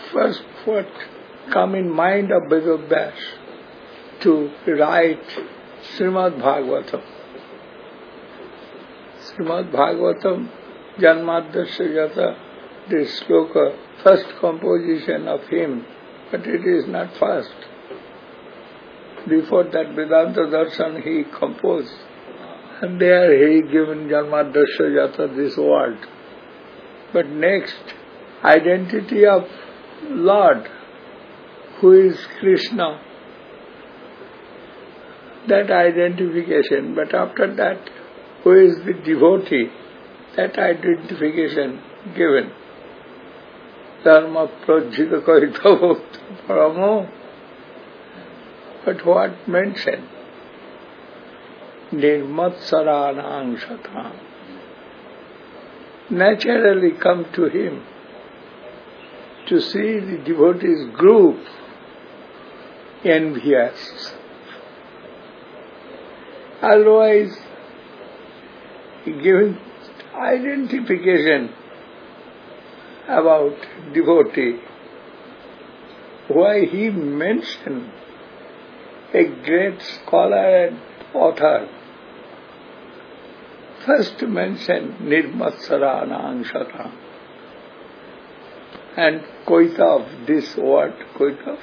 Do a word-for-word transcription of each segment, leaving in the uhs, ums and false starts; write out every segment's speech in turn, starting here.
first what come in mind of Vedabhyas to write Srimad Bhagavatam. Srimad Bhagavatam, Janmadhyasya Jata, this sloka, first composition of him, but it is not first. Before that Vedanta Darshan he composed, and there he given Janmadhyasya Jata this word. But next, identity of Lord, who is Krishna, that identification, but after that, who is the devotee, that identification given. Dharma prajjita karita bhakta paramo. But what mentioned? Nirmatsaranang satam. Naturally come to him to see the devotees group envious. Otherwise, giving identification about devotee, why he mentioned a great scholar and author, first mentioned Nirmatsaranang Satam. And Koitav, this word, Koitav?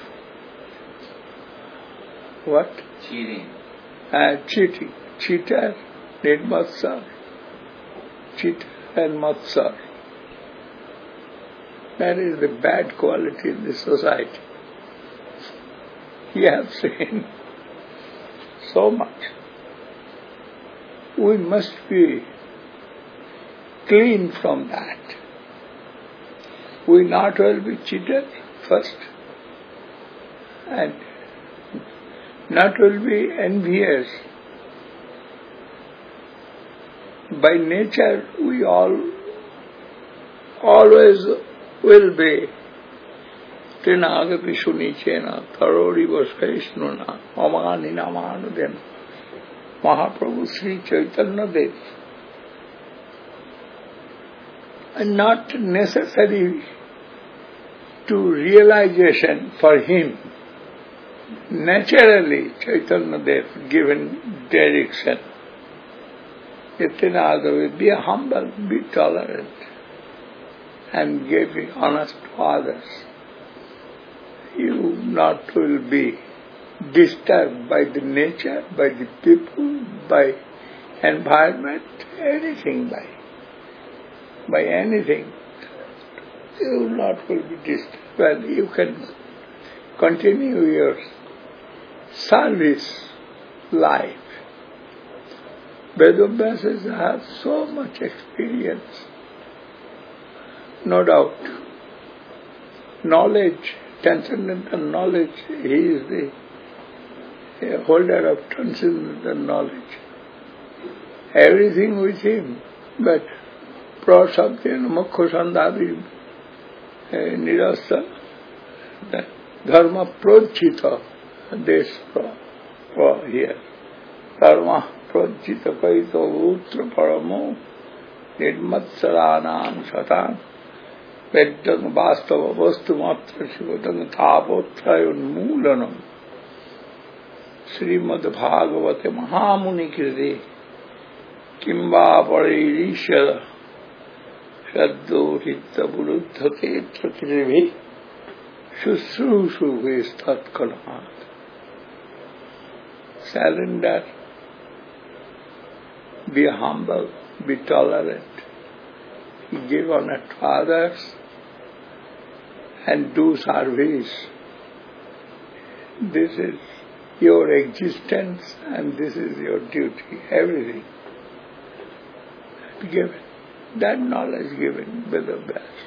What? Cheating. Uh, cheating. Cheater, Nirmatsar. Cheater and Matsar. That is the bad quality in the society. We have seen so much. We must be clean from that. We not will be cheated first, and not will be envious. By nature, we all always will be Trinagapi Sunichena, Tharori Vasaishnuna, Amanina Manudena, Mahaprabhu Sri Chaitanya Dev. And not necessary to realization for him. Naturally, Chaitanya Dev given direction. Yatinadavi, be humble, be tolerant, and give honest to others. You not will be disturbed by the nature, by the people, by environment, anything by, by anything. You not will be disturbed. Well, you can continue your service life. Vedabhyas have so much experience, no doubt. Knowledge, transcendental knowledge, he is the uh, holder of transcendental knowledge. Everything with him, but prasabdena mukha sandhadi nirasa, dharma projita, this pro, pro here. Dharma projita kaito utra paramo nirmatsaranam satam veddang vastava vastu matra shivatang tapotrayon moolanam Srimad Bhagavate Mahamuni Kriti Kimba Paririshara Shaddo Hitta Buddha Tetra Krivi Shushrushu Vestat Kalat. Surrender, be humble, be tolerant, give honor to others, and do service. This is your existence and this is your duty, everything. Given, that knowledge given with the best.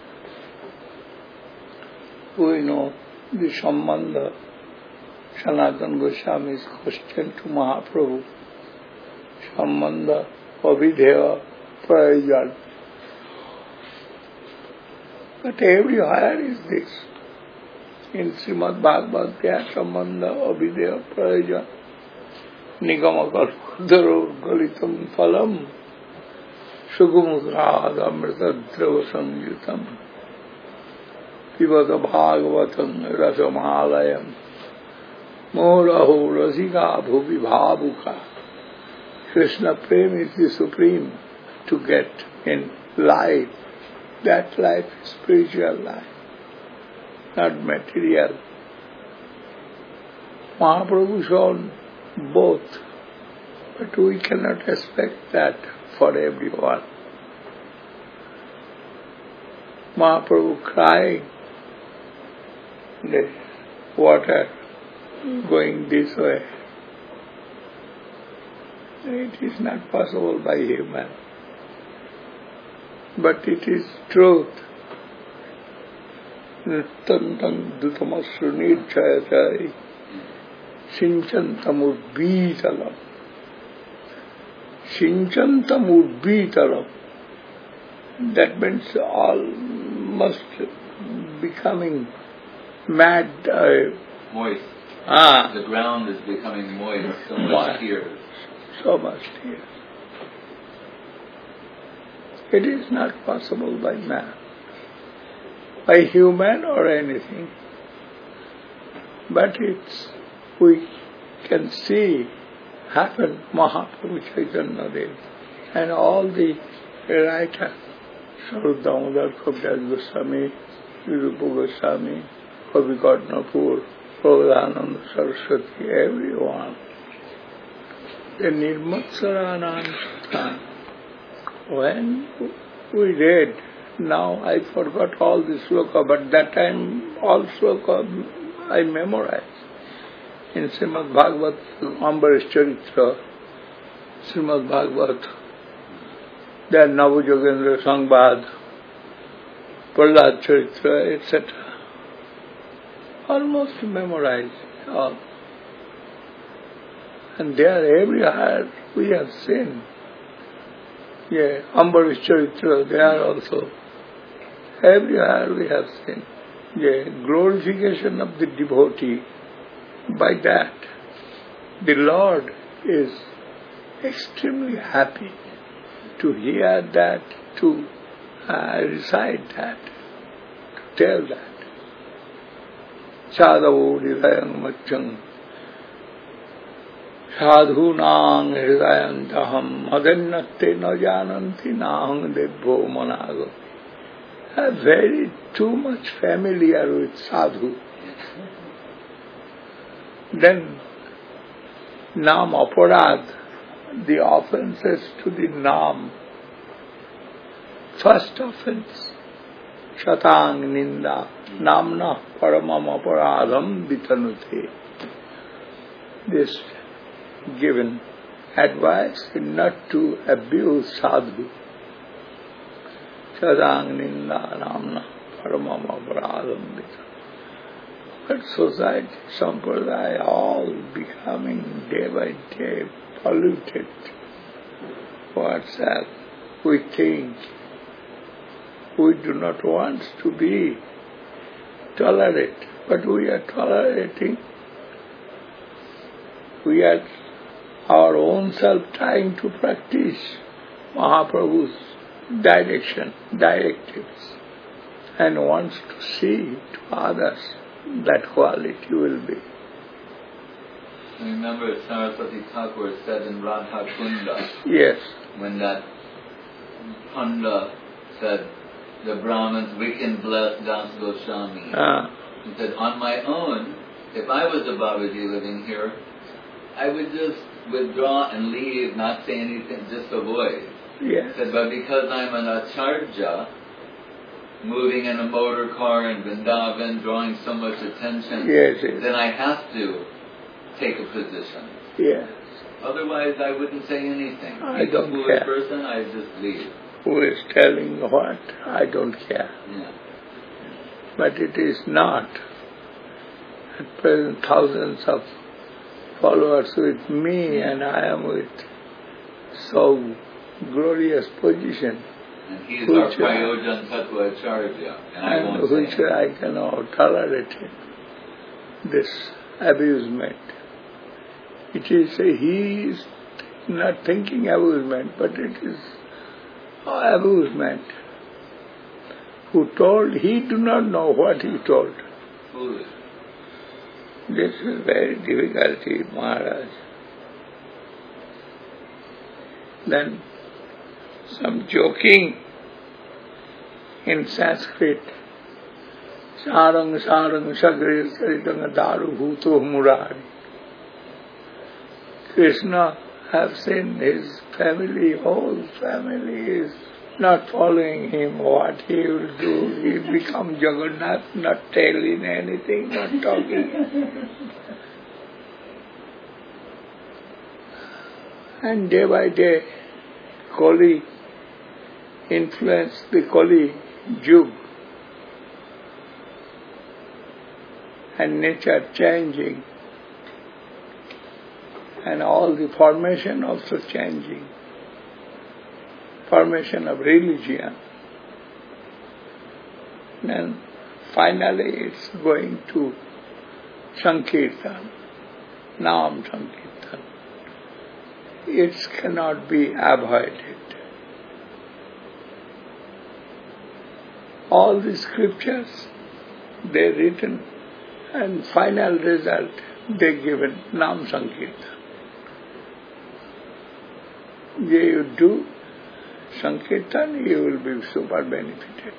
We know the Sambandha, Sanatana Goswami's question to Mahaprabhu, Sambandha Abhidheva Prayojan. But everywhere is this. In Srimad Bhagavatam, Sambandha Abhidheva Prayojan, Nigama Kalpudaro Galitam Phalam, Sugumudrad Amrita Drava Samyutam. Pivata Bhagavatam Rasamalayam Moraho Rasika Bhuvi Bhavuka. Krishna Prem is the supreme to get in life. That life is spiritual life, not material. Mahaprabhu shown both, but we cannot expect that for everyone. Mahaprabhu crying, the water going this way. It is not possible by human. But it is truth. Nittantam dutamasru nirchayachai sinchantam udbitalam. Sinchantam udbitalam. That means all must becoming mad. Uh, moist. Ah. The ground is becoming moist. So much Why? tears. So much tears. It is not possible by man, by human or anything. But it's, we can see happen Mahaprabhu Chaitanya Dev and all the writers, Swarup Damodar, Kaviraj Goswami, Rupa Goswami, Kavi Karnapur, Prabodhananda Saraswati, everyone. The Nirmatsaranand. When we read, now I forgot all the sloka, but that time all sloka I memorized. In Srimad Bhagavat, Ambarish Charitra, Srimad Bhagavat, then Navu Jogendra Sangbad, Prahlad Charitra, et cetera. Almost memorized all. And there everywhere we have seen. Yeah, Ambarish Charitra, they are also. Everywhere we have seen. Yeah, glorification of the devotee. By that, the Lord is extremely happy to hear that, to uh, recite that, to tell that. Sadhavo hridayam maccham Sadhunang hridayantaham madhannatte na jananti nahang devvo manago. I'm very too much familiar with sadhu. Then Nam Aparad, the offenses to the Nam. First offense, Shatang Ninda, Namna Paramam Aparadam Vitanute. This given advice not to abuse sadhu. Shatang Ninda Namna Paramam Aparadam Vitanute. But society, sampradaya, all becoming day by day polluted. What's that? We think we do not want to be tolerate, but we are tolerating. We are our own self trying to practice Mahaprabhu's direction, directives, and wants to see to others that quality will be. I remember Saraswati Thakur said in Radha Kunda, yes, when that Panda said, the Brahmins, we can bless Das Goswami. Ah. He said, on my own, if I was a Babaji living here, I would just withdraw and leave, not say anything, just avoid. yes. He said, but because I'm an Acharya, moving in a motor car in Vrindavan, drawing so much attention, Yes, yes. then I have to take a position. Yes. Otherwise, I wouldn't say anything. I If don't a foolish care. person, I just leave. Who is telling what? I don't care. Yeah. But it is not. At present, thousands of followers with me, and I am with so glorious position. And he is Which, our uh, Prayojan Tattva Acharya, and I and won't which say anything. I cannot tolerate it. This abusement. It is, uh, he is not thinking abusement, but it is abusement. who told, he do not know what he told. Foolish. This is very difficult, Maharaj. Then some joking in Sanskrit. Sarang sarang sagrir saritanga daru bhuto murari. Krishna have seen his family, whole family is not following him. What he will do, he become Jagannath, not telling anything, not talking. And day by day, Kali influenced the Kali Yug. And nature changing, and all the formation also changing, formation of religion. Then finally it's going to Sankirtan, Naam Sankirtan. It cannot be avoided. All the scriptures, they written, and final result, they given Naam Sankirtan. You do Sankirtan, you will be super benefited.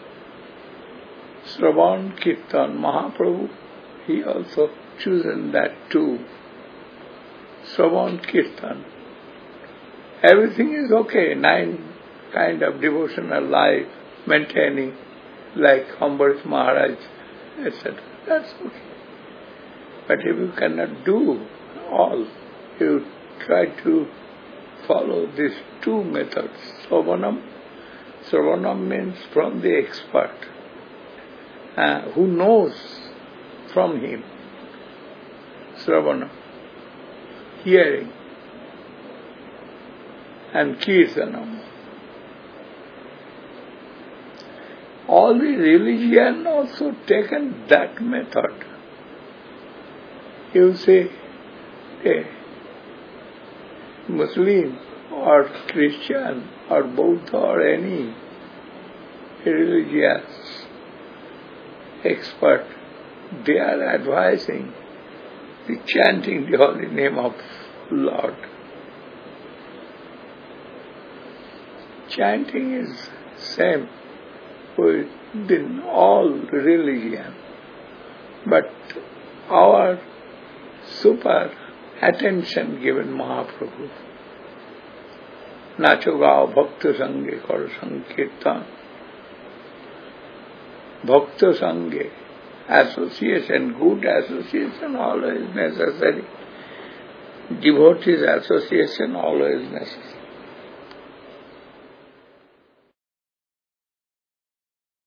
Shravan Kirtan, Mahaprabhu, he also chosen that too. Shravan Kirtan. Everything is okay, nine kind of devotional life, maintaining, like Ambarit Maharaj, et cetera. That's okay. But if you cannot do all, you try to follow these two methods. Sravanam. Sravanam means from the expert, uh, who knows from him. Sravanam. Hearing. And Kirtanam. All the religion also taken that method. You say, a Muslim or Christian or Buddha or any religious expert, they are advising the chanting the holy name of Lord. Chanting is same within all religion, but our super attention given Mahaprabhu. Nacho gao bhakta sange kar sankirtan. Bhakta sange, association, good association always necessary. Devotees association always necessary.